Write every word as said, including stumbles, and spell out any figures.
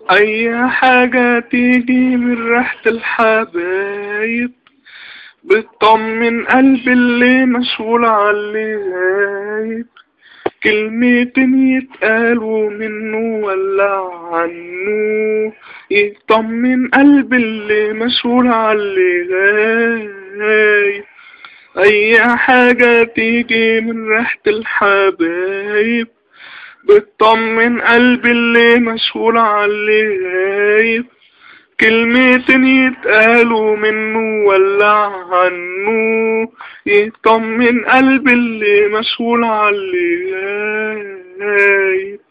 أي حاجة تيجي من ريحة الحبايب بتطمن قلبي اللي مشغول عاللي غايب. كلمتين يتقالوا منه ولا عنه يطمن قلبي اللي مشغول عاللي غايب. أي حاجة تيجي من ريحة الحبايب بتطمن قلبي اللي مشغول عاللي غايب. كلمتين يتقالوا منه ولا عنه يطمن قلبي اللي مشغول عاللي غايب.